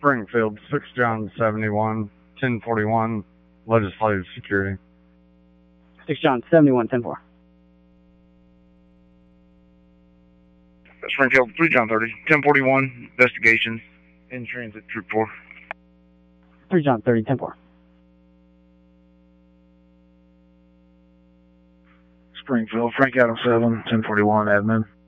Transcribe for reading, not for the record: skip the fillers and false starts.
Springfield, 6 John 71, 1041, Legislative Security. 6 John 71, 10-4. Springfield, 3 John 30, 1041, Investigations, in transit, Troop 4. 3 John 30, 10-4. Springfield, Frank Adam 7, 1041, admin.